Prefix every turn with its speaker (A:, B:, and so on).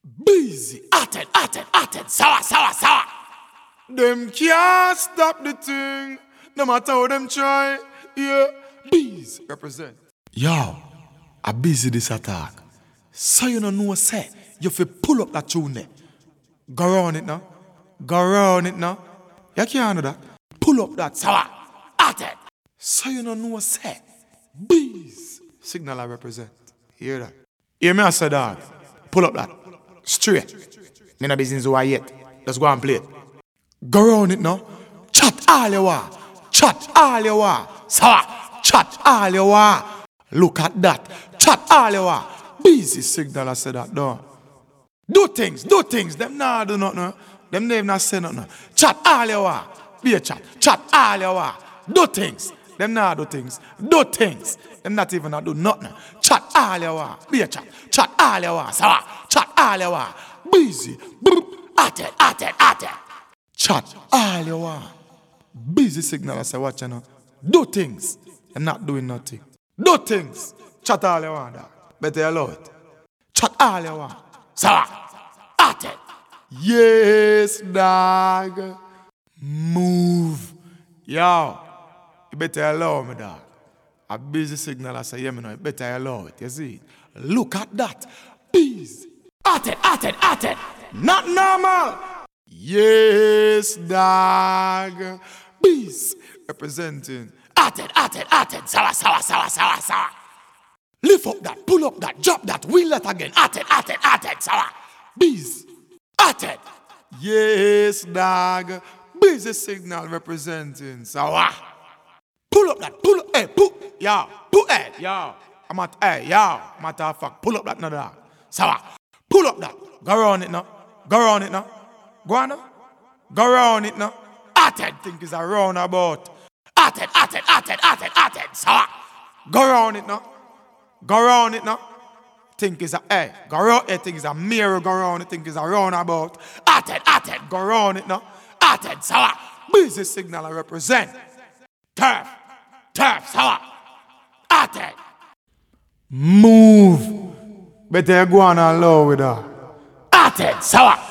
A: Busy, hot, sour. Them can't stop the thing, no matter how them try. Yeah, Bees represent. Yo, I busy this attack. So you don't know say, you fi pull up that tune there. Go round it now. You can't do that. Pull up that sour, hot. So you don't know say, Bees signal I represent. Hear that? Hear me I say dog. Pull up that. Straight. Me no business why yet. Let's go and play it. Go round it now. Chat all you want. Sour. Chat all you want. Look at that. Chat all you want. Busy signal I say that no. Do things. Them nah do nothing. Them never not say nothing. Chat all you want. Be a chat. Chat all you want. Do things. Them nah do things. Do things. Them not even not do nothing. Chat all you want. Be a chat. Chat all you want. Sour. Chat all you want. Busy. Hot it. Chat all you want. Busy signal I say watch you know. Do things. Them not doing nothing. Do things. Chat all you want. Dog. Better you allow it. Chat all you want. Sour. Hot it. Yes, dog. Move. Yo. You better allow me, dog. A busy signal I say, yeah, me know. You better allow it. You see? Look at that. Busy. Hot it. Not normal. Yes, dog. Bees representing. Hot it. Sour. Lift up that, pull up that, drop that, wheel that again. Hot it. Sour. Bees. Hot it. Yes, dog. Busy signal representing. Sour. Pull up that, pull up, hey, yo. I'm matter of fact, pull up that now, dog. Sour. Pull up that. Go around it now. Go on now. Go around it now. Hot it, think is a roundabout. Hot it. Sour. Go around it now. Think is a go around it, think is a mirror, go around it, think is a roundabout. Hot it, go around it now. Hot it, sour. Busy signal I represent. Turf, sour. Hot it. Move. Better go on and low with her. Hot it, sour.